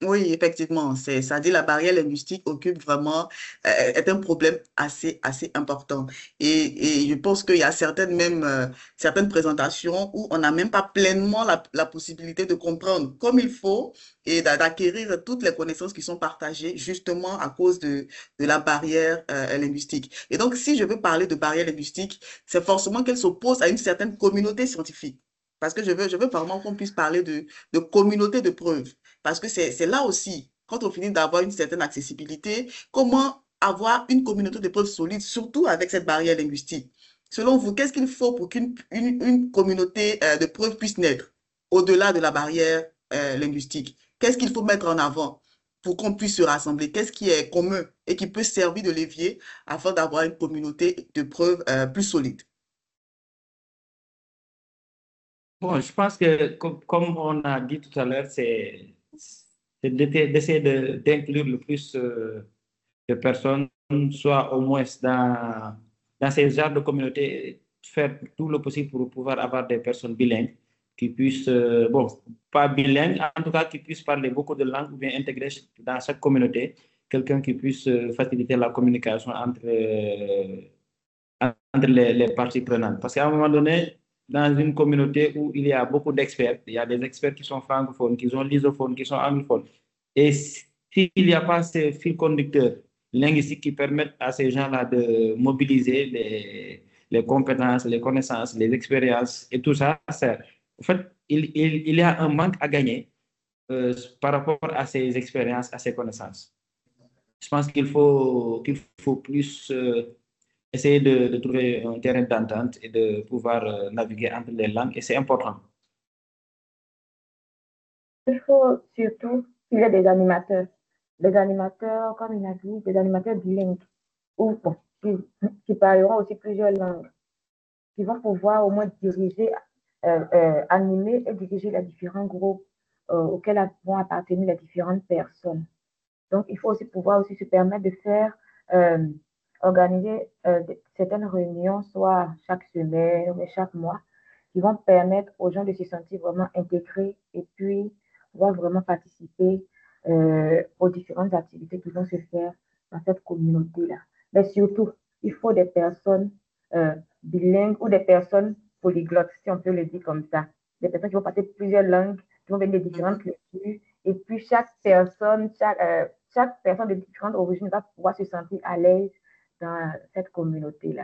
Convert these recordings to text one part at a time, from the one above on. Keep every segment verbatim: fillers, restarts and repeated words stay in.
Oui, effectivement, c'est, ça dit la barrière linguistique occupe vraiment, euh, est un problème assez, assez important. Et, et je pense qu'il y a certaines même, euh, certaines présentations où on n'a même pas pleinement la, la possibilité de comprendre comme il faut et d'a- d'acquérir toutes les connaissances qui sont partagées justement à cause de, de la barrière, euh, linguistique. Et donc, si je veux parler de barrière linguistique, c'est forcément qu'elle s'oppose à une certaine communauté scientifique. Parce que je veux, je veux vraiment qu'on puisse parler de, de communauté de preuves. Parce que c'est c'est là aussi, quand on finit d'avoir une certaine accessibilité, comment avoir une communauté de preuves solides, surtout avec cette barrière linguistique. Selon vous, qu'est-ce qu'il faut pour qu'une une, une communauté euh, de preuves puisse naître au-delà de la barrière euh, linguistique? Qu'est-ce qu'il faut mettre en avant pour qu'on puisse se rassembler? Qu'est-ce qui est commun et qui peut servir de levier afin d'avoir une communauté de preuves euh, plus solide? Bon, je pense que, com- comme on a dit tout à l'heure, c'est c'est d'été- d'essayer de- d'inclure le plus euh, de personnes, soit au moins dans, dans ces genres de communautés, faire tout le possible pour pouvoir avoir des personnes bilingues qui puissent, euh, bon, pas bilingues, en tout cas qui puissent parler beaucoup de langues ou bien intégrer dans chaque communauté quelqu'un qui puisse euh, faciliter la communication entre, euh, entre les, les parties prenantes. Parce qu'à un moment donné, dans une communauté où il y a beaucoup d'experts, il y a des experts qui sont francophones, qui sont lisophones, qui sont anglophones. Et s'il n'y a pas ces fils conducteurs linguistiques qui permettent à ces gens-là de mobiliser les, les compétences, les connaissances, les expériences et tout ça, ça en fait, il, il, il y a un manque à gagner euh, par rapport à ces expériences, à ces connaissances. Je pense qu'il faut, qu'il faut plus euh, essayer de, de trouver un terrain d'entente et de pouvoir euh, naviguer entre les langues, et c'est important. Il faut surtout qu'il y ait des animateurs. Des animateurs, comme il a dit, des animateurs bilingues, ou bon, qui, qui parleront aussi plusieurs langues, qui vont pouvoir au moins diriger, euh, euh, animer et diriger les différents groupes euh, auxquels vont appartenir les différentes personnes. Donc, il faut aussi pouvoir aussi se permettre de faire, euh, organiser euh, certaines réunions, soit chaque semaine ou chaque mois, qui vont permettre aux gens de se sentir vraiment intégrés et puis pouvoir vraiment participer euh, aux différentes activités qui vont se faire dans cette communauté-là. Mais surtout, il faut des personnes euh, bilingues ou des personnes polyglottes, si on peut le dire comme ça. Des personnes qui vont parler plusieurs langues, qui vont venir de différentes Mhm. cultures. Et puis, chaque personne, chaque, euh, chaque personne de différentes origines va pouvoir se sentir à l'aise dans cette communauté-là.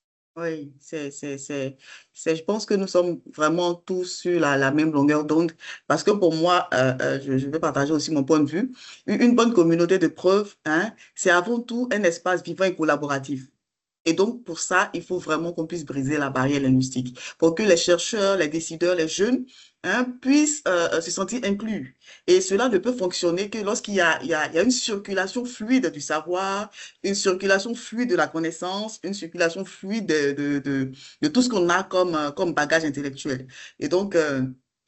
Oui, c'est, c'est, c'est, c'est, je pense que nous sommes vraiment tous sur la, la même longueur d'onde parce que pour moi, euh, euh, je, je vais partager aussi mon point de vue. Une, une bonne communauté de preuves, hein, c'est avant tout un espace vivant et collaboratif. Et donc, pour ça, il faut vraiment qu'on puisse briser la barrière linguistique pour que les chercheurs, les décideurs, les jeunes, hein, puissent euh, se sentir inclus. Et cela ne peut fonctionner que lorsqu'il y a, il y a, il y a une circulation fluide du savoir, une circulation fluide de la connaissance, une circulation fluide de, de, de, de tout ce qu'on a comme, euh, comme bagage intellectuel. Et donc, euh,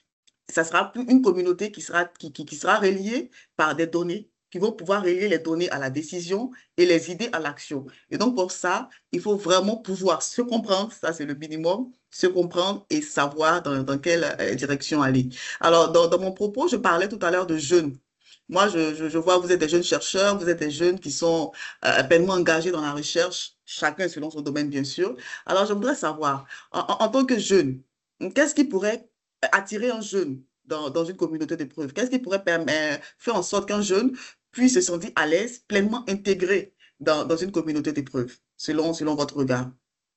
ça sera plus une communauté qui sera, qui, qui, qui sera reliée par des données, qui vont pouvoir relier les données à la décision et les idées à l'action. Et donc, pour ça, il faut vraiment pouvoir se comprendre, ça c'est le minimum, se comprendre et savoir dans, dans quelle euh, direction aller. Alors, dans, dans mon propos, je parlais tout à l'heure de jeunes. Moi, je, je, je vois, vous êtes des jeunes chercheurs, vous êtes des jeunes qui sont euh, pleinement engagés dans la recherche, chacun selon son domaine, bien sûr. Alors, je voudrais savoir, en, en, en tant que jeune, qu'est-ce qui pourrait attirer un jeune dans, dans une communauté d'épreuves? Qu'est-ce qui pourrait permettre, faire en sorte qu'un jeune puisse se sentir à l'aise, pleinement intégré dans, dans une communauté d'épreuves, selon, selon votre regard?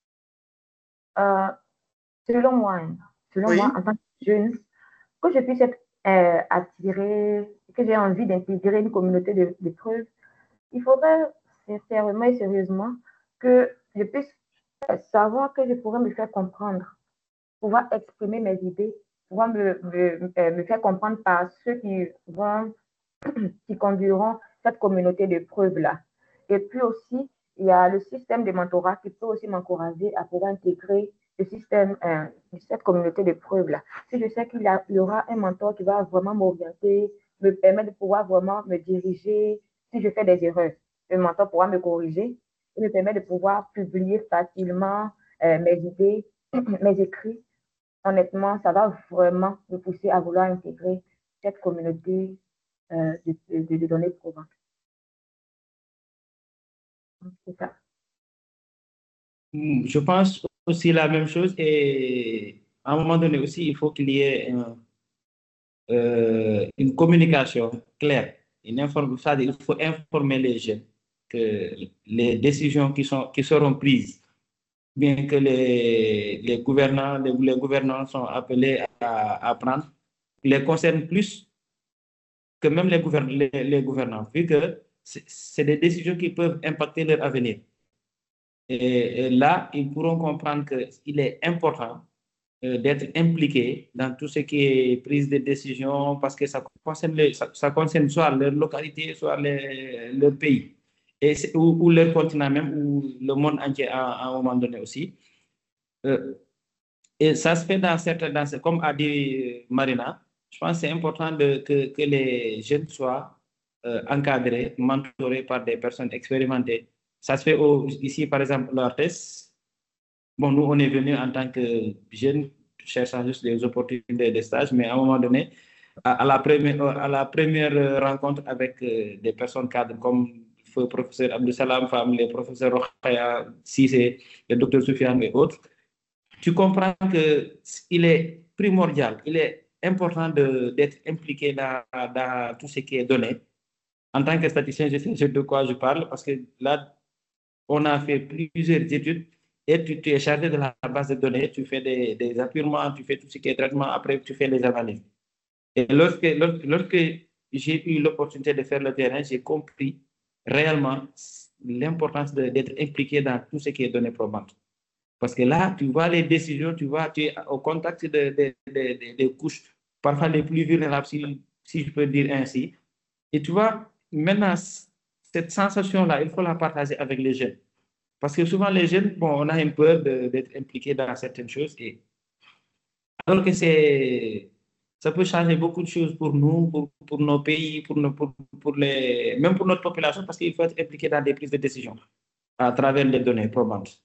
Euh, selon moi, hein, selon moi, Oui? en tant que jeune, que je puisse être euh, attirée, que j'ai envie d'intégrer une communauté de, de preuves, il faudrait sincèrement et sérieusement que je puisse savoir que je pourrais me faire comprendre, pouvoir exprimer mes idées, pouvoir me, me, euh, me faire comprendre par ceux qui vont, qui conduiront cette communauté de preuves-là. Et puis aussi, il y a le système de mentorat qui peut aussi m'encourager à pouvoir intégrer le système, euh, cette communauté de preuves-là. Si je sais qu'il y, y, aura un mentor qui va vraiment m'orienter, me permettre de pouvoir vraiment me diriger, si je fais des erreurs, le mentor pourra me corriger et me permet de pouvoir publier facilement euh, mes idées, mes écrits. Honnêtement, ça va vraiment me pousser à vouloir intégrer cette communauté euh, de, de, de données probantes. C'est ça. Je pense aussi la même chose et à un moment donné aussi, il faut qu'il y ait un, euh, une communication claire, une inform- c'est-à-dire il faut informer les jeunes que les décisions qui, sont, qui seront prises, bien que les, les gouvernants, les, les gouvernants sont appelés à, à prendre, les concernent plus que même les, gouvern les, les gouvernants, vu que c'est des décisions qui peuvent impacter leur avenir. Et, et là, ils pourront comprendre qu'il est important euh, d'être impliqué dans tout ce qui est prise de décision parce que ça concerne, les, ça, ça concerne soit leur localité, soit les, leur pays, et ou, ou leur continent même, ou le monde entier à, à un moment donné aussi. Euh, et ça se fait dans certains, dans, comme a dit Marina, je pense que c'est important de, que, que les jeunes soient euh, encadrés, mentorés par des personnes expérimentées. Ça se fait au, ici, par exemple, l'O R T E S. Bon, nous, on est venus en tant que jeunes, cherchant juste des opportunités de stage, mais à un moment donné, à, à la, première, à la première rencontre avec euh, des personnes cadres comme le professeur Abdou Salam Fam, les professeurs Rokhaya Sissé, le docteur Soufiane et autres, tu comprends qu'il est primordial, il est important d'être impliqué dans, dans tout ce qui est donné. En tant que statisticien, je sais de quoi je parle parce que là, on a fait plusieurs études et tu, tu es chargé de la base de données, tu fais des, des appuiements, tu fais tout ce qui est traitement, après tu fais les analyses. Et lorsque, lorsque, lorsque j'ai eu l'opportunité de faire le terrain, j'ai compris réellement l'importance d'être impliqué dans tout ce qui est données probantes. Parce que là, tu vois les décisions, tu vois, tu es au contact des de, de, de, de couches, parfois les plus vulnérables, si, si je peux dire ainsi. Et tu vois, maintenant, cette sensation-là, il faut la partager avec les jeunes. Parce que souvent, les jeunes, bon, on a une peur d'être impliqués dans certaines choses. Et alors que c'est, ça peut changer beaucoup de choses pour nous, pour, pour nos pays, pour, nos, pour, pour les, même pour notre population, parce qu'il faut être impliqué dans des prises de décision à travers les données probantes.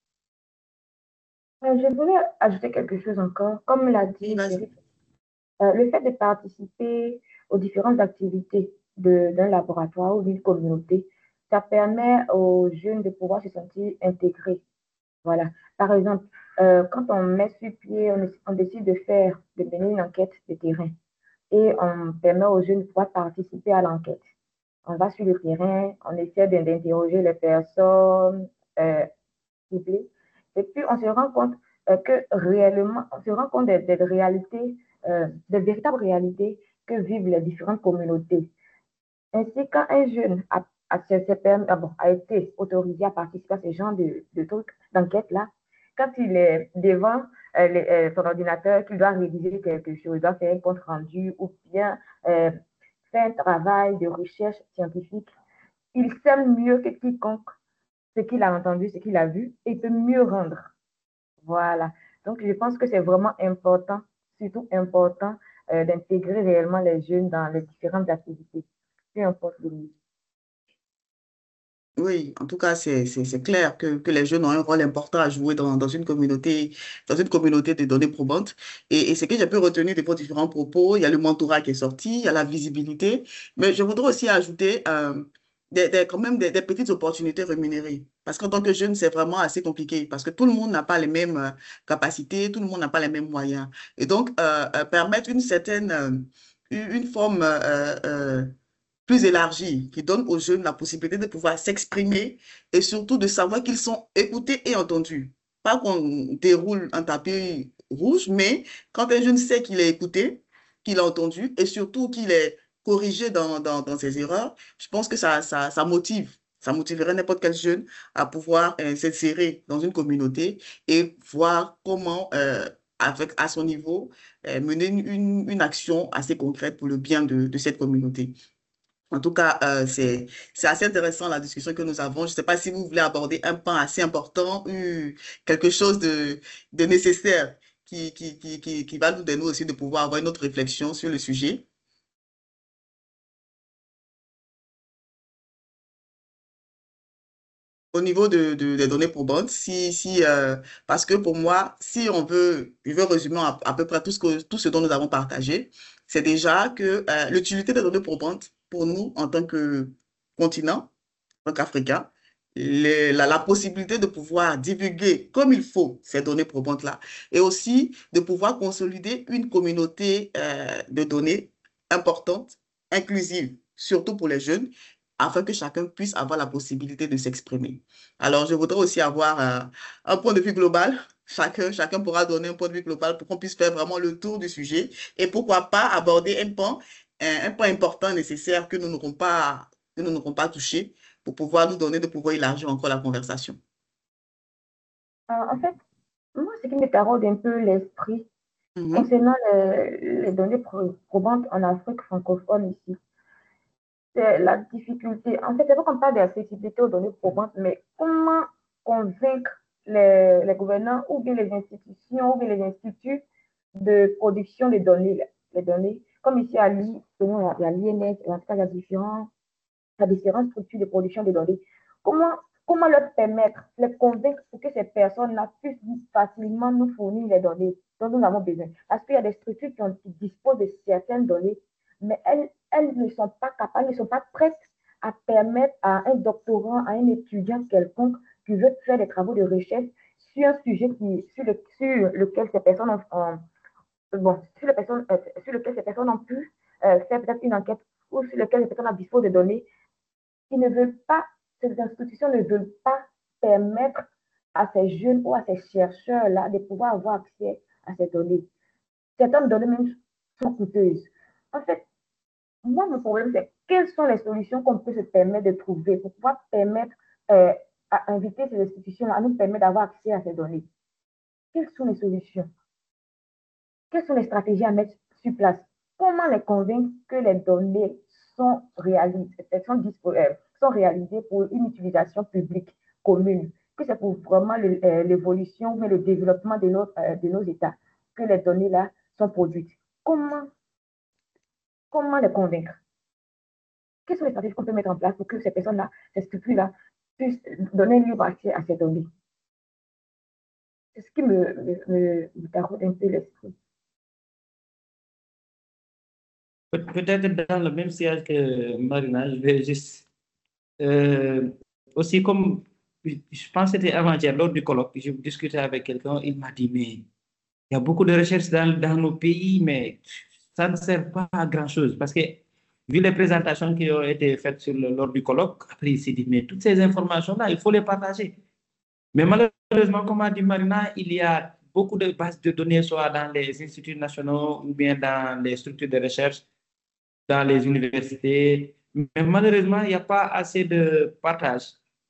Euh, Je voulais ajouter quelque chose encore. Comme l'a dit Cyril, euh, le fait de participer aux différentes activités de- d'un laboratoire ou d'une communauté, ça permet aux jeunes de pouvoir se sentir intégrés. Voilà. Par exemple, euh, quand on met sur pied, on, on décide de faire, de mener une enquête de terrain et on permet aux jeunes de pouvoir participer à l'enquête. On va sur le terrain, on essaie d'in- d'interroger les personnes euh, ciblées et puis on se rend compte euh, que réellement, on se rend compte des, des réalités, euh, des véritables réalités que vivent les différentes communautés. Ainsi, quand un jeune a, a, a, bon, a été autorisé à participer à ce genre de, de trucs, d'enquête-là, quand il est devant euh, les, euh, son ordinateur, qu'il doit rédiger quelque chose, il doit faire un compte rendu ou bien euh, faire un travail de recherche scientifique, il sait mieux que quiconque ce qu'il a entendu, ce qu'il a vu, et il peut mieux rendre. Voilà. Donc, je pense que c'est vraiment important, surtout important, euh, d'intégrer réellement les jeunes dans les différentes activités, peu importe le niveau. Oui, en tout cas, c'est c'est- c'est clair que, que les jeunes ont un rôle important à jouer dans, dans une communauté, dans une communauté de données probantes. Et, et ce que j'ai pu retenir de vos différents propos, il y a le mentorat qui est sorti, il y a la visibilité, mais je voudrais aussi ajouter euh, des, des- quand même des, des petites opportunités rémunérées. Parce qu'en tant que jeune, c'est vraiment assez compliqué, parce que tout le monde n'a pas les mêmes euh, capacités, tout le monde n'a pas les mêmes moyens. Et donc, euh, euh, permettre une certaine, euh, une une forme euh, euh, plus élargie, qui donne aux jeunes la possibilité de pouvoir s'exprimer et surtout de savoir qu'ils sont écoutés et entendus. Pas qu'on déroule un tapis rouge, mais quand un jeune sait qu'il est écouté, qu'il est entendu et surtout qu'il est corrigé dans, dans, dans ses erreurs, je pense que ça, ça, ça motive. Ça motiverait n'importe quel jeune à pouvoir euh, s'insérer dans une communauté et voir comment, euh, avec, à son niveau, euh, mener une, une, une action assez concrète pour le bien de, de cette communauté. En tout cas, euh, c'est, c'est assez intéressant la discussion que nous avons. Je ne sais pas si vous voulez aborder un point assez important, ou quelque chose de, de nécessaire qui, qui, qui, qui, qui va nous donner aussi de pouvoir avoir une autre réflexion sur le sujet. Au niveau de, de- des données probantes, si, si, euh, parce que pour moi, si on veut, je veux résumer à, à peu près tout ce que, tout ce dont nous avons partagé, c'est déjà que euh, l'utilité des données probantes pour nous en tant que continent, en tant qu'Africain, les- la, la possibilité de pouvoir divulguer comme il faut ces données probantes-là et aussi de pouvoir consolider une communauté euh, de données importante, inclusive, surtout pour les jeunes, afin que chacun puisse avoir la possibilité de s'exprimer. Alors, je voudrais aussi avoir euh, un point de vue global. Chacun, chacun pourra donner un point de vue global pour qu'on puisse faire vraiment le tour du sujet et pourquoi pas aborder un point, un, un point important nécessaire que nous n'aurons pas, que nous n'aurons pas touché pour pouvoir nous donner de pouvoir élargir encore la conversation. Euh, en fait, moi, ce qui me taraude un peu l'esprit Mhm. concernant les, les données pro- probantes en Afrique francophone ici, c'est la difficulté. En fait, c'est pas qu'on parle d'accessibilité aux données probantes, mais comment convaincre les, les gouvernants ou bien les institutions ou bien les instituts de production des données, les données. Comme ici à l'I, il y a l'I N S, en tout cas, il y a différents, il y a différentes structures de production de données. Comment, comment leur permettre, les convaincre pour que ces personnes-là puissent facilement nous fournir les données dont nous avons besoin? Parce qu'il y a des structures qui, ont, qui disposent de certaines données, mais elles, elles ne sont pas capables, ne sont pas prêtes à permettre à un doctorant, à un étudiant quelconque qui veut faire des travaux de recherche sur un sujet qui, sur, le, sur lequel ces personnes ont, ont bon, sur, les personnes, euh, sur lequel ces personnes ont pu euh, faire peut-être une enquête ou sur lequel les personnes disposent de données, ils ne veulent pas, ces institutions ne veulent pas permettre à ces jeunes ou à ces chercheurs-là de pouvoir avoir accès à ces données. Certaines données même sont coûteuses. En fait, moi, mon problème, c'est quelles sont les solutions qu'on peut se permettre de trouver pour pouvoir permettre euh, à inviter ces institutions à nous permettre d'avoir accès à ces données. Quelles sont les solutions? Quelles sont les stratégies à mettre sur place? Comment les convaincre que les données sont réalisées, sont, euh, sont réalisées pour une utilisation publique commune, que c'est pour vraiment l'évolution, mais le développement de nos, euh, de nos États, que les données-là sont produites? Comment, comment les convaincre? Quelles sont les stratégies qu'on peut mettre en place pour que ces personnes-là, ces structures-là, puissent donner libre accès à ces données? C'est ce qui me, me, me, me taraude un peu l'esprit. Peut-être dans le même sillage que Marina, je vais juste. Euh, aussi, comme je pense que c'était avant-hier, lors du colloque, je discutais avec quelqu'un, il m'a dit, mais il y a beaucoup de recherches dans, dans nos pays, mais ça ne sert pas à grand-chose. Parce que, vu les présentations qui ont été faites sur le, lors du colloque, après, il s'est dit, mais toutes ces informations-là, il faut les partager. Mais malheureusement, comme a dit Marina, il y a beaucoup de bases de données, soit dans les instituts nationaux ou bien dans les structures de recherche, dans les universités. Mais malheureusement, il n'y a pas assez de partage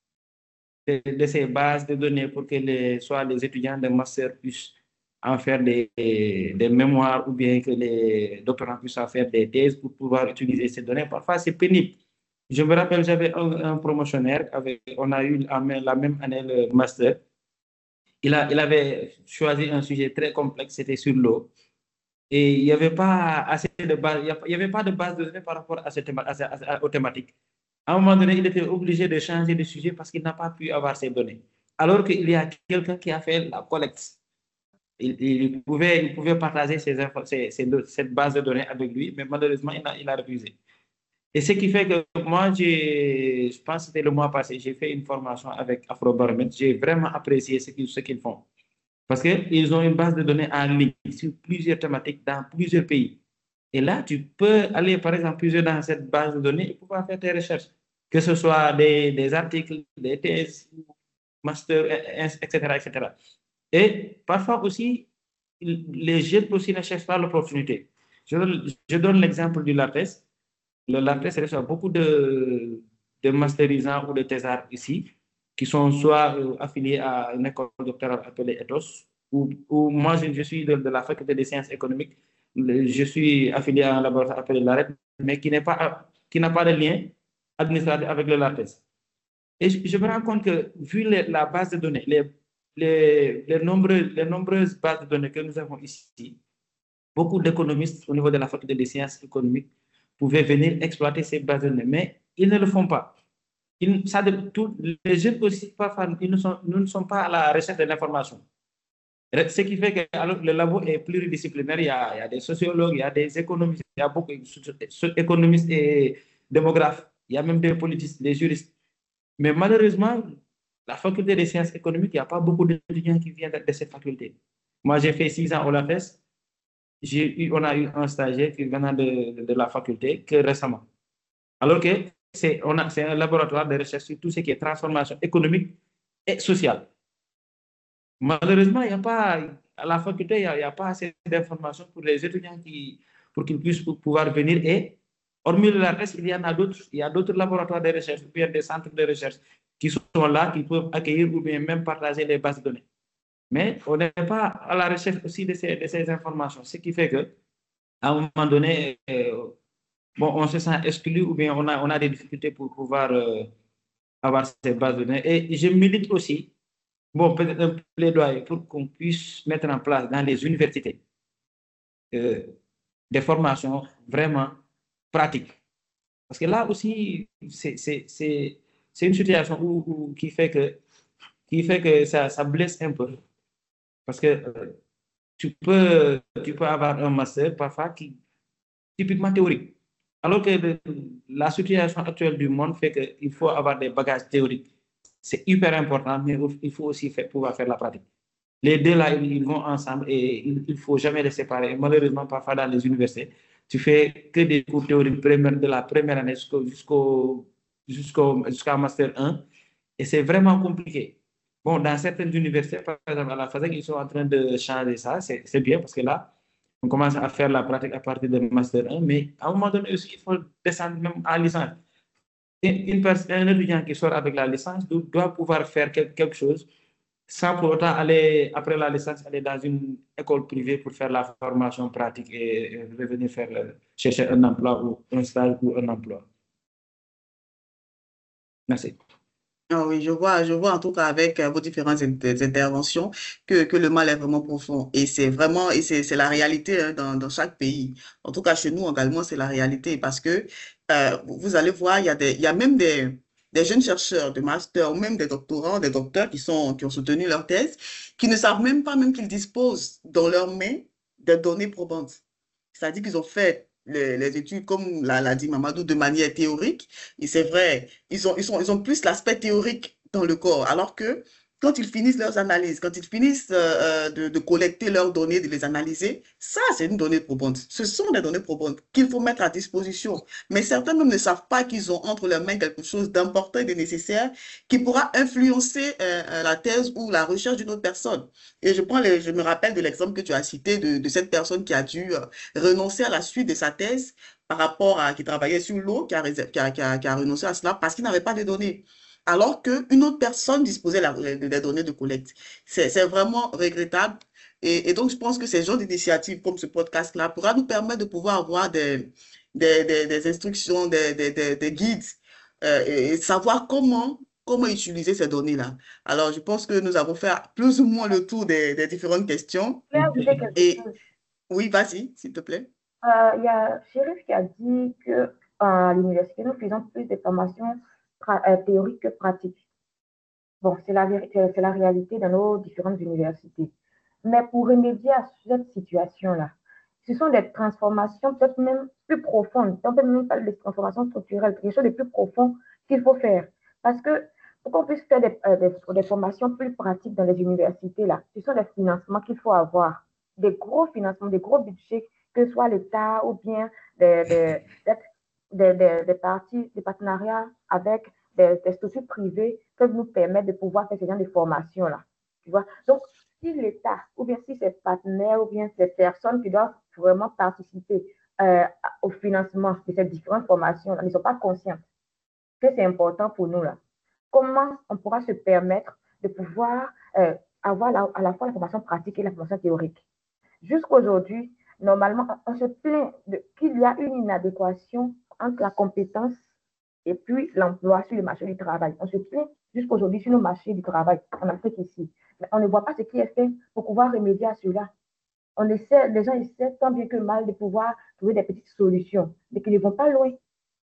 de, de ces bases de données pour que les, soit les étudiants de master puissent en faire des, des mémoires ou bien que les doctorants puissent en faire des thèses pour pouvoir utiliser ces données. Parfois, c'est pénible. Je me rappelle, j'avais un, un promotionnaire, avec, on a eu la même année le master. Il, a, il avait choisi un sujet très complexe, c'était sur l'eau. Et il n'y avait pas assez de base, il n'y avait pas de base de données par rapport à, ce théma, à, à, aux thématiques. À un moment donné, il était obligé de changer de sujet parce qu'il n'a pas pu avoir ces données. Alors qu'il y a quelqu'un qui a fait la collecte. Il, il, pouvait, il pouvait partager ces ces, ces, cette base de données avec lui, mais malheureusement, il a, il a refusé. Et ce qui fait que moi, je pense que c'était le mois passé, j'ai fait une formation avec Afrobaromètre. J'ai vraiment apprécié ce qu'ils ce qu'ils font. Parce qu'ils ont une base de données en ligne sur plusieurs thématiques dans plusieurs pays. Et là, tu peux aller, par exemple, plusieurs dans cette base de données et pouvoir faire tes recherches, que ce soit des, des articles, des thèses, master, et cetera, et cetera. Et parfois aussi, les jeunes aussi ne cherchent pas l'opportunité. Je, je donne l'exemple du LAPES. Le LAPES reçoit beaucoup de, de masterisants ou de thésards ici, qui sont soit euh, affiliés à une école doctorale appelée ETHOS, ou, ou moi, je, je suis de, de la faculté des sciences économiques, je suis affilié à un laboratoire appelé l'AREP, mais qui n'est pas, qui n'a pas de lien administratif avec le LAPES. Et je, je me rends compte que, vu les, la base de données, les, les, les, nombreux, les nombreuses bases de données que nous avons ici, beaucoup d'économistes au niveau de la faculté des sciences économiques pouvaient venir exploiter ces bases de données, mais ils ne le font pas. Ils, ça de, tout, les jeunes aussi, parfois, ils ne sont, nous ne sommes pas à la recherche de l'information. Ce qui fait que alors, le labo est pluridisciplinaire. Il y, a, il y a des sociologues, il y a des économistes, il y a beaucoup d'économistes et démographes, il y a même des politistes, des juristes. Mais malheureusement, la faculté des sciences économiques, il n'y a pas beaucoup d'étudiants qui viennent de cette faculté. Moi, j'ai fait six ans au LAFES. J'ai eu, on a eu un stagiaire qui venant de, de la faculté que récemment. Alors que c'est un laboratoire de recherche sur tout ce qui est transformation économique et sociale. Malheureusement, il n'y a pas, à la faculté, il n'y a, a pas assez d'informations pour les étudiants qui, pour qu'ils puissent pouvoir venir. Et hormis le LAFES, il y en a d'autres, il y a d'autres laboratoires de recherche, ou bien des centres de recherche qui sont là, qui peuvent accueillir ou bien même partager les bases de données. Mais on n'est pas à la recherche aussi de ces, de ces informations, ce qui fait que à un moment donné, euh, bon, on se sent exclu ou bien on a, on a des difficultés pour pouvoir euh, avoir ces bases de données. Et je milite aussi, bon, peut-être un plaidoyer pour qu'on puisse mettre en place dans les universités euh, des formations vraiment pratiques. Parce que là aussi, c'est une situation où, où, qui fait que, qui fait que ça, ça blesse un peu. Parce que euh, tu, peux, tu peux avoir un master parfois qui typiquement théorique. Alors que le, la situation actuelle du monde fait qu'il faut avoir des bagages théoriques. C'est hyper important, mais il faut aussi faire, pouvoir faire la pratique. Les deux là, ils vont ensemble et il ne faut jamais les séparer. Malheureusement, parfois dans les universités, tu fais que des cours théoriques de la première année jusqu'au jusqu'au jusqu'au jusqu'à master un et c'est vraiment compliqué. Bon, dans certaines universités, par exemple à la FASEC, ils sont en train de changer ça, c'est bien parce que là, on commence à faire la pratique à partir de master un, mais à un moment donné aussi, il faut descendre même en licence. Une personne, un étudiant qui sort avec la licence doit pouvoir faire quelque chose sans pour autant aller, après la licence, aller dans une école privée pour faire la formation pratique et revenir faire, chercher un emploi ou un stage ou un emploi. Merci. Ah oui, je vois, je vois en tout cas avec euh, vos différentes inter- interventions que, que le mal est vraiment profond. Et c'est vraiment, et c'est c'est la réalité hein, dans, dans chaque pays. En tout cas, chez nous également, c'est la réalité parce que euh, vous vous allez voir, il y a des, il y a même des, des jeunes chercheurs de master ou même des doctorants, des docteurs qui sont, qui ont soutenu leur thèse, qui ne savent même pas même qu'ils disposent dans leurs mains des données probantes. C'est-à-dire qu'ils ont fait les, les études, comme l'a l'a dit Mamadou, de manière théorique. Et c'est vrai, ils ont, ils sont, ils ont plus l'aspect théorique dans le corps. Alors que quand ils finissent leurs analyses, quand ils finissent euh, de, de collecter leurs données, de les analyser, ça, c'est une donnée probante. Ce sont des données probantes qu'il faut mettre à disposition. Mais certains même ne savent pas qu'ils ont entre leurs mains quelque chose d'important et de nécessaire qui pourra influencer euh, la thèse ou la recherche d'une autre personne. Et je, prends les, je me rappelle de l'exemple que tu as cité de, de cette personne qui a dû euh, renoncer à la suite de sa thèse par rapport à qui travaillait sur l'eau, qui a, qui, a, qui, a, qui a renoncé à cela parce qu'il n'avait pas de données. Alors qu'une autre personne disposait des données de collecte. C'est vraiment regrettable. Et, et, donc, je pense que ces genres d'initiatives comme ce podcast-là pourra nous permettre de pouvoir avoir des, des, des, des instructions, des, des, des, des guides euh, et, et savoir comment comment utiliser ces données-là. Alors, je pense que nous avons fait plus ou moins le tour des, des différentes questions. Je vais ajouter quelque Et chose. oui, vas-y, s'il te plaît. Euh, Il y a Chérif qui a dit qu'à l'université, nous faisons plus de formations euh, théoriques que pratiques. Bon, c'est la, c'est la réalité dans nos différentes universités. Mais pour remédier à cette situation-là, ce sont des transformations peut-être même plus profondes. On ne peut même pas des transformations structurelles, quelque chose de plus profond qu'il faut faire. Parce que pour qu'on puisse faire des, euh, des, des formations plus pratiques dans les universités, là, ce sont des financements qu'il faut avoir. Des gros financements, des gros budgets, que ce soit l'État ou bien des, des, des, des, des parties, des partenariats avec des, des structures privées peuvent nous permettre de pouvoir faire ce genre de formation-là. Tu vois? Donc, si l'État, ou bien si ces partenaires, ou bien ces personnes qui doivent vraiment participer euh, au financement de ces différentes formations-là ne sont pas conscientes que c'est important pour nous, là, comment on pourra se permettre de pouvoir euh, avoir la, à la fois la formation pratique et la formation théorique? Jusqu'aujourd'hui, normalement, on se plaint qu'il y a une inadéquation entre la compétence et puis l'emploi sur le marché du travail. On se plaint jusqu'aujourd'hui sur le marché du travail en Afrique ici. Mais on ne voit pas ce qui est fait pour pouvoir remédier à cela. On essaie, les gens essaient tant bien que mal de pouvoir trouver des petites solutions, mais qu'ils ne vont pas loin.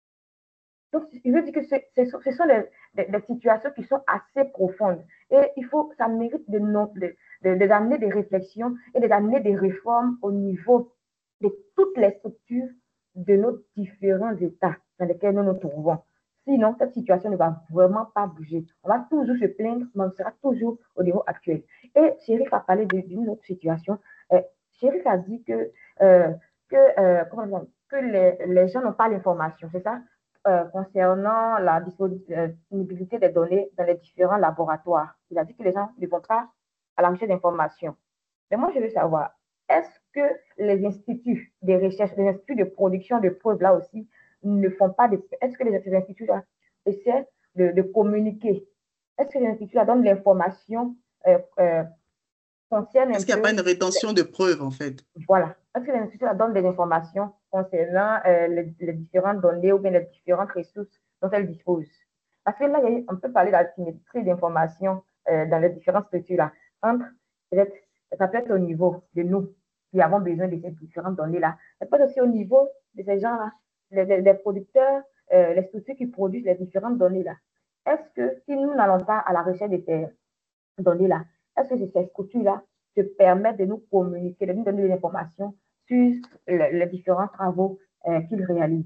Donc, je veux dire que ce, ce sont des, des, des, situations qui sont assez profondes. Et il faut, ça mérite de, de, de, de amener des réflexions et d'amener des réformes au niveau de toutes les structures de nos différents états dans lesquels nous nous trouvons. Sinon, cette situation ne va vraiment pas bouger. On va toujours se plaindre, mais on sera toujours au niveau actuel. Et Chérif a parlé d'une autre situation. Euh, Chérif a dit que, euh, que, euh, comment dire, que les, les gens n'ont pas l'information, c'est ça, euh, concernant la disponibilité des données dans les différents laboratoires. Il a dit que les gens ne vont pas à la recherche d'informations. Mais moi, je veux savoir, est-ce que les instituts de recherche, les instituts de production de preuves là aussi, ne font pas de... Est-ce que les, ces instituts-là essaient de, de communiquer? Est-ce que les instituts-là donnent l'information euh, euh, concerne un Est-ce qu'il n'y a peu... pas une rétention de preuves, en fait? Voilà. Est-ce que les instituts donnent des informations concernant euh, les, les différentes données ou bien les différentes ressources dont elles disposent? Parce que là, il y a, on peut parler d'asymétrie d'informations euh, dans les différentes structures-là. Entre, peut-être, ça peut être au niveau de nous qui avons besoin de ces différentes données-là. Ça peut être aussi au niveau de ces gens-là, les, les, les producteurs, euh, les structures qui produisent les différentes données-là. Est-ce que si nous n'allons pas à la recherche de ces données-là, est-ce que ces structures-là te permettent de nous communiquer, de nous donner des informations sur le, les différents travaux euh, qu'ils réalisent?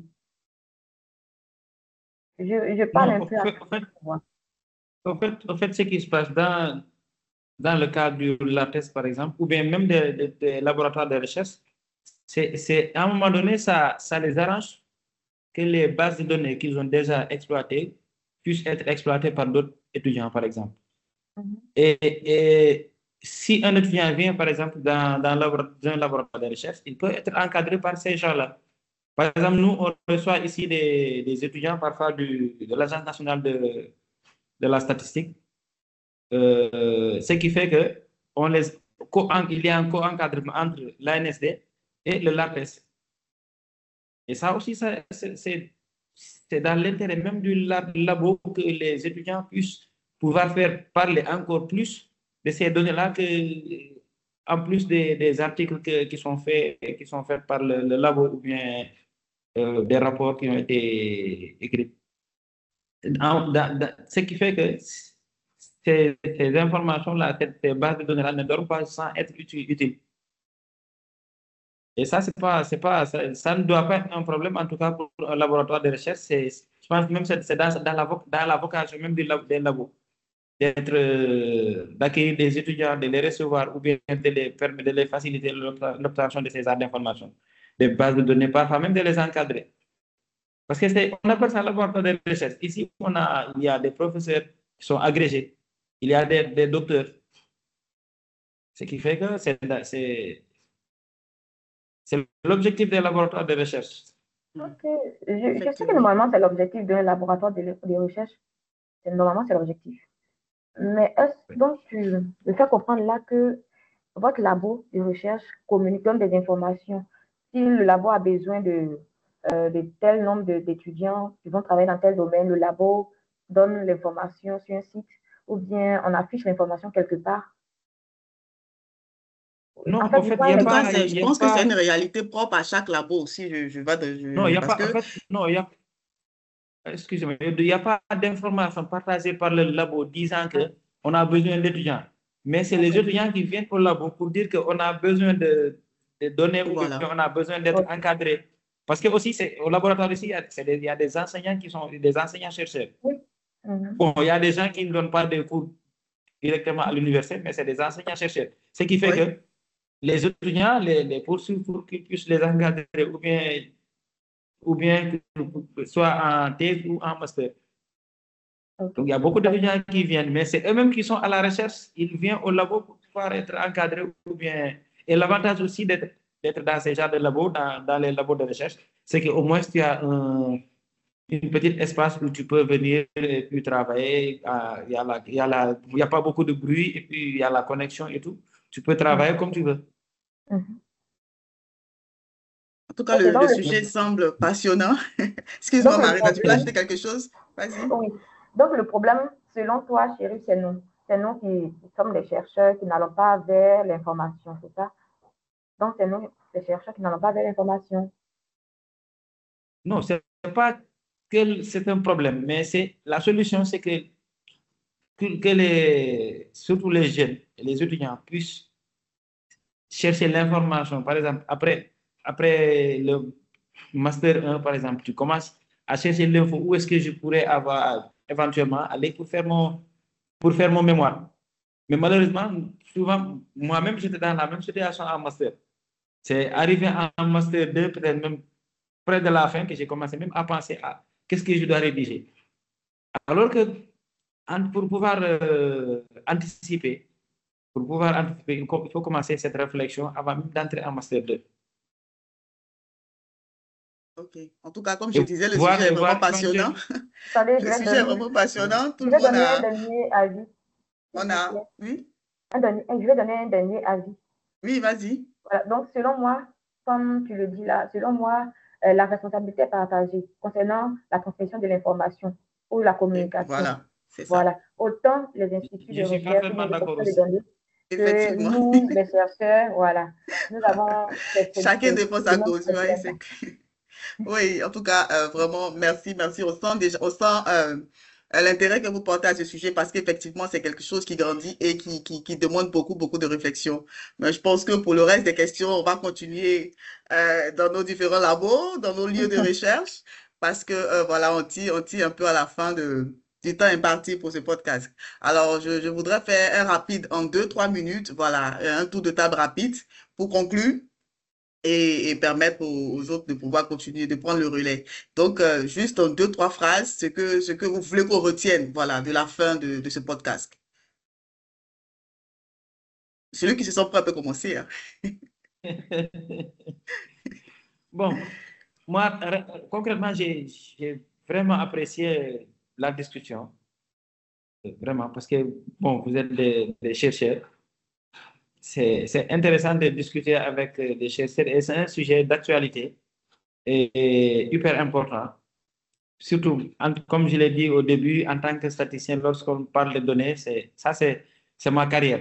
Je, je parle Non, un en peu à fait, en fait, moi. en fait, en fait, ce qui se passe dans, dans le cadre de la thèse, par exemple, ou bien même des, des, des laboratoires de recherche, c'est à un moment donné, ça, ça les arrange que les bases de données qu'ils ont déjà exploitées puissent être exploitées par d'autres étudiants, par exemple. Mhm. Et, et si un étudiant vient, par exemple, dans, dans, dans un laboratoire de recherche, il peut être encadré par ces gens-là. Par exemple, nous, on reçoit ici des, des étudiants parfois du, de l'Agence nationale de, de la statistique, euh, ce qui fait que on les, il y a un co-encadrement entre l'A N S D et le LAPES. Et ça aussi, c'est dans l'intérêt même du labo que les étudiants puissent pouvoir faire parler encore plus de ces données-là, en plus des, des articles que, qui, sont faits, qui sont faits par le, le labo ou bien euh, des rapports qui ont été écrits. En, dans, dans, ce qui fait que ces, ces informations-là, ces bases de données-là ne dorment pas sans être utiles. Et ça, c'est pas, c'est pas, ça, ça ne doit pas être un problème, en tout cas pour un laboratoire de recherche. Je pense même que c'est dans, dans, la, dans la vocation même des labos, d'être, euh, d'accueillir des étudiants, de les recevoir ou bien de les permettre de les faciliter l'obtention de ces arts d'information, des bases de données, parfois même de les encadrer. Parce que c'est, on appelle ça un laboratoire de recherche. Ici, on a, il y a des professeurs qui sont agrégés, il y a des, des docteurs. Ce qui fait que c'est, c'est C'est l'objectif des laboratoires de recherche. Ok. Je, je sais que normalement, c'est l'objectif d'un laboratoire de, de recherche. Normalement, c'est l'objectif. Mais est-ce donc tu me fais comprendre là que votre labo de recherche communique, donne des informations? Si le labo a besoin de, euh, de tel nombre d'étudiants qui vont travailler dans tel domaine, le labo donne l'information sur un site ou bien on affiche l'information quelque part? Non, en fait, en fait, il y a En tout pas, cas, c'est- je il y a pense que c'est pas, une réalité propre à chaque labo aussi. Je, je vais de, je- non, il y a parce pas, en que, fait, non, il y a, excusez-moi, il n'y a pas d'information partagée par le labo disant qu'on a besoin d'étudiants. Mais c'est les étudiants qui viennent au labo pour dire qu'on a besoin de, de données ou bien voilà. on a besoin d'être Ok. encadré. Parce que aussi, c'est, au laboratoire ici, il y, a, c'est des, il y a des enseignants qui sont des enseignants-chercheurs. Oui. Mhm. Bon, il y a des gens qui ne donnent pas de cours directement à l'université, mais c'est des enseignants-chercheurs. Ce qui fait Oui. que les étudiants les, les poursuivent pour qu'ils puissent les encadrer ou bien, ou bien que- soit en thèse ou en master. Ok. Donc, il y a beaucoup d'étudiants qui viennent, mais c'est eux-mêmes qui sont à la recherche. Ils viennent au labo pour pouvoir être encadrés ou bien. Et l'avantage aussi d'être d'être dans ces genres de labos, dans, dans les labos de recherche, c'est qu'au moins tu as un une petite espace où tu peux venir et puis travailler. Ah, Il n'y a, la- il y a, la- il y a pas beaucoup de bruit et puis il y a la connexion et tout. Tu peux travailler comme tu veux. Mhm. En tout cas, Ok, le, le donc sujet le, semble passionnant. Excuse-moi, donc le Marina, tu veux problème, ajouter quelque chose? Vas-y. oui. Donc le problème, selon toi, chérie, c'est nous. C'est nous qui, qui sommes les chercheurs qui n'allons pas vers l'information, c'est ça? Donc c'est nous, les chercheurs, qui n'allons pas vers l'information. Non, c'est pas que c'est un problème, mais c'est la solution, c'est que, que, que les, surtout les jeunes, les étudiants puissent chercher l'information. Par exemple, après, après le, Master un, par exemple, tu commences à chercher l'info, où est-ce que je pourrais avoir éventuellement aller pour faire mon, pour faire mon mémoire. Mais malheureusement, souvent, moi-même, j'étais dans la même situation en master. C'est arrivé en master deux, peut-être même près de la fin, que j'ai commencé même à penser à qu'est-ce que je dois rédiger. Alors que pour pouvoir euh, anticiper, pour pouvoir anticiper, il faut commencer cette réflexion avant même d'entrer en master deux. Ok. En tout cas, comme je Et disais, le voir, sujet est et vraiment voir passionnant. Attendez, je Le vais sujet est donner, vraiment passionnant. Tout je le vais monde donner un a, dernier avis, s'il on vous a, plaît. oui, Un dernier- je vais donner un dernier avis. oui, vas-y. Voilà. Donc, selon moi, comme tu le dis là, selon moi, euh, la responsabilité est partagée concernant la transmission de l'information ou la Et communication. voilà, c'est ça. Voilà. Autant les instituts Je de suis recherche ou parfaitement bien de d'accord collecte de aussi. données que Effectivement. nous, les chercheurs, voilà, nous avons cette Chacun politique défend de sa notre cause. Oui, c'est oui, en tout cas, euh, vraiment, merci, merci. On sent déjà, on sent euh, euh, l'intérêt que vous portez à ce sujet parce qu'effectivement, c'est quelque chose qui grandit et qui, qui, qui demande beaucoup, beaucoup de réflexion. Mais je pense que pour le reste des questions, on va continuer euh, dans nos différents labos, dans nos lieux de recherche, parce que euh, voilà, on tire, on tire un peu à la fin de, du temps imparti pour ce podcast. Alors, je, je voudrais faire un rapide en deux, trois minutes, voilà, un tour de table rapide pour conclure et, et permettre aux, aux autres de pouvoir continuer, de prendre le relais. Donc, euh, juste en deux, trois phrases, ce que, ce que vous voulez qu'on retienne, voilà, de la fin de, de ce podcast. Celui qui se sent prêt peut commencer, hein. Bon, moi, concrètement, j'ai j'ai vraiment apprécié la discussion, vraiment, parce que, bon, vous êtes des, des chercheurs. C'est c'est intéressant de discuter avec euh, des chercheurs et c'est un sujet d'actualité et, et hyper important. Surtout, en- comme je l'ai dit au début, en tant que statisticien, lorsqu'on parle de données, c'est ça, c'est c'est ma carrière.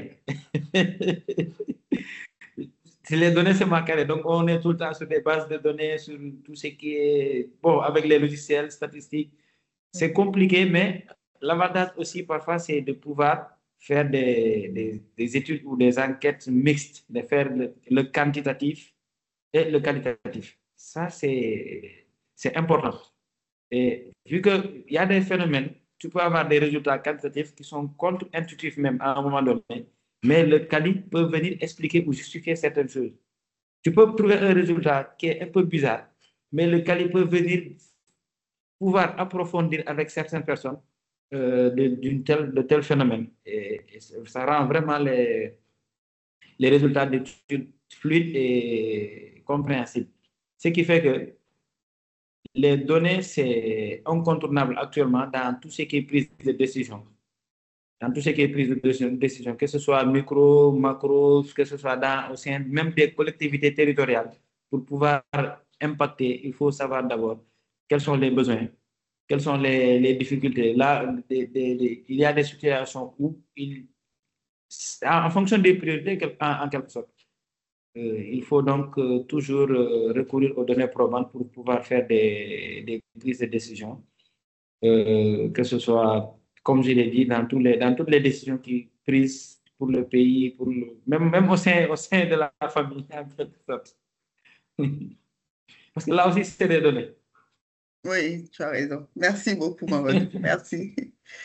C'est les données, c'est ma carrière. Donc, on est tout le temps sur des bases de données, sur tout ce qui est, bon, avec les logiciels statistiques. C'est compliqué, mais l'avantage aussi, parfois, c'est de pouvoir faire des, des, des études ou des enquêtes mixtes, de faire le, le quantitatif et le qualitatif. Ça, c'est c'est important. Et vu qu'il y a des phénomènes, tu peux avoir des résultats quantitatifs qui sont contre-intuitifs même à un moment donné, mais le quali peut venir expliquer ou justifier certaines choses. Tu peux trouver un résultat qui est un peu bizarre, mais le quali peut venir pouvoir approfondir avec certaines personnes euh, de, tel, de tel phénomène. Et, et ça rend vraiment les, les résultats d'études fluides et compréhensibles. Ce qui fait que les données, c'est incontournable actuellement dans tout ce qui est prise de décision. Dans tout ce qui est prise de décision, que ce soit micro, macro, que ce soit dans, au sein même des collectivités territoriales. Pour pouvoir impacter, il faut savoir d'abord quels sont les besoins, quelles sont les, les difficultés. Là, des, des, des, il y a des situations où, il, en fonction des priorités, en, en quelque sorte, euh, il faut donc euh, toujours euh, recourir aux données probantes pour pouvoir faire des, des prises de décision, euh, que ce soit, comme je l'ai dit, dans, tous les, dans toutes les décisions qui prises pour le pays, pour le, même, même au, sein, au sein de la famille, en quelque sorte. Parce que là aussi, c'est des données. Oui, tu as raison. Merci beaucoup, Mamadou. Merci.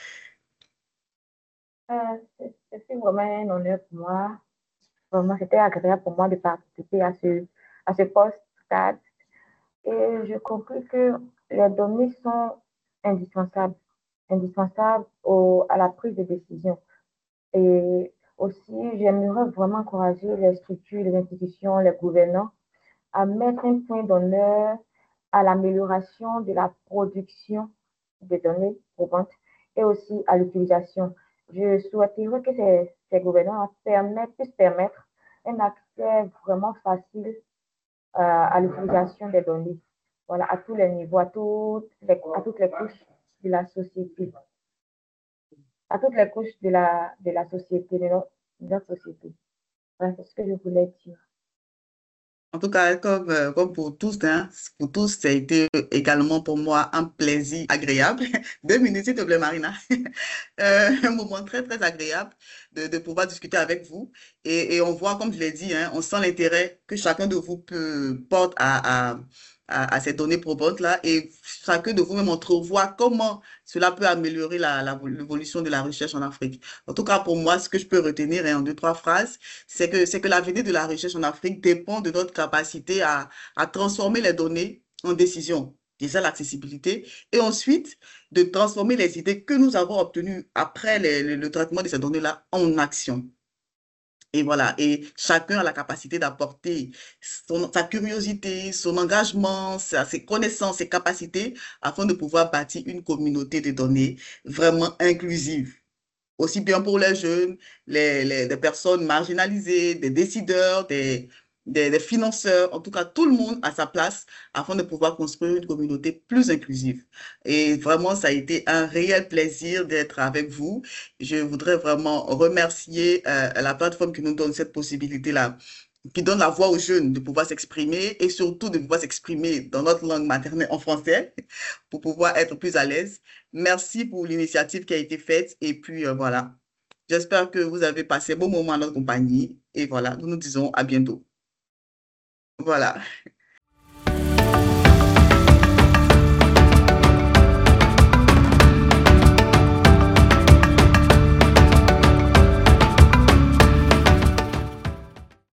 Euh, c'est c'est vraiment un honneur pour moi. Vraiment, c'était agréable pour moi de participer à ce, à ce post-stade. Et je conclus que les données sont indispensables, indispensables au, à la prise de décision. Et aussi, j'aimerais vraiment encourager les structures, les institutions, les gouvernants à mettre un point d'honneur à l'amélioration de la production des données probantes et aussi à l'utilisation. Je souhaiterais que ces, ces gouvernants permettent, puissent permettre un accès vraiment facile euh, à l'utilisation des données, voilà, à tous les niveaux, à toutes les, à toutes les couches de la société, à toutes les couches de la, de la société, de notre, de notre société. Voilà, c'est ce que je voulais dire. En tout cas, comme, euh, comme pour tous, hein, pour tous, ça a été également pour moi un plaisir agréable. Deux minutes, s'il te plaît, Marina. Euh, un moment très, très agréable de, de pouvoir discuter avec vous. Et, et on voit, comme je l'ai dit, hein, on sent l'intérêt que chacun de vous peut, porte à, à, à, à ces données probantes-là et chacun de vous-même entrevoit comment cela peut améliorer la, la- l'évolution de la recherche en Afrique. En tout cas, pour moi, ce que je peux retenir hein, en deux, trois phrases, c'est que, c'est que l'avenir de la recherche en Afrique dépend de notre capacité à, à transformer les données en décisions. Déjà, l'accessibilité. Et ensuite, de transformer les idées que nous avons obtenues après les- le, le traitement de ces données-là en action. Et voilà, et chacun a la capacité d'apporter son- sa curiosité, son engagement, sa- ses connaissances, ses capacités afin de pouvoir bâtir une communauté de données vraiment inclusive aussi bien pour les jeunes, les, les, les personnes marginalisées, des décideurs, des, des, des financeurs, en tout cas tout le monde à sa place afin de pouvoir construire une communauté plus inclusive. Et vraiment, ça a été un réel plaisir d'être avec vous. Je voudrais vraiment remercier euh, la plateforme qui nous donne cette possibilité-là, qui donne la voix aux jeunes de pouvoir s'exprimer et surtout de pouvoir s'exprimer dans notre langue maternelle en français pour pouvoir être plus à l'aise. Merci pour l'initiative qui a été faite et puis euh, voilà. J'espère que vous avez passé un bon moment en notre compagnie et voilà, nous nous disons à bientôt. Voilà.